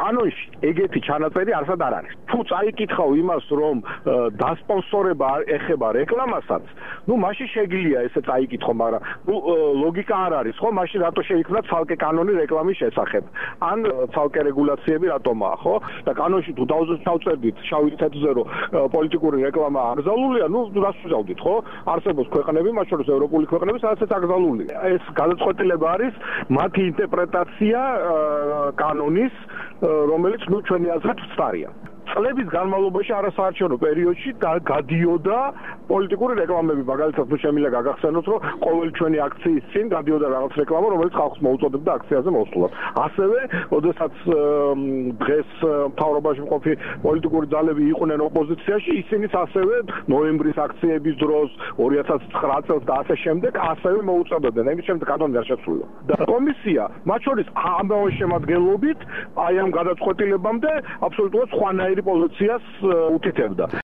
კანონში ეგეთი ჩანაწერი არსად არ არის. თუ წაიკითხავ იმას, რომ დასპონსორება ეხება რეკლამასაც, მაშინ შეგიძლია ესე წაიკითხო, მაგრამ ლოგიკა არ არის, ხო? მაშინ რატო შეიქმნა ცალკე კანონი რეკლამის შესახებ? ან ცალკე რეგულაციები რატომაა, ხო? და კანონში თუ დავწერდით შავი თეთრზე, რომ პოლიტიკური რეკლამა აკრძალულია, რას ვზავდით, ხო? არსებობს ქვეყნები, მათ შორის ევროპული ქვეყნები, სადაც ეს აკრძალულია. ეს გადაწყვეტილება არის მათი ინტერპრეტაცია კანონის, რომელიც ჩვენი აზრით ვსწარია. წლების განმავლობაში არასაარჩევნო პერიოდში გადიოდა პოლიტიკური რეკლამები, მაგალითად შემიძლია გაგახსენოთ, რომ ყოველი ჩვენი აქციის წინ გადიოდა რაღაც რეკლამა, რომელიც ხალხს მოუწოდებდა აქციაზე მოსვლას. ასევე, როდესაც დღეს მთავრობაში მყოფი პოლიტიკური ძალები იყვნენ ოპოზიციაში, ისინიც ასევე ნოემბრის აქციების დროს, 2009 წელს და ასე შემდეგ, ასევე მოუწოდებდნენ. ამის შემდეგ კანონი არ შეცვლილა. და კომისია, მათ შორის ამავე შემადგენლობით, აი ამ გადაწყვეტილებამდე აბსოლუტურად სხვანაირი პოზიციას უთითებდა.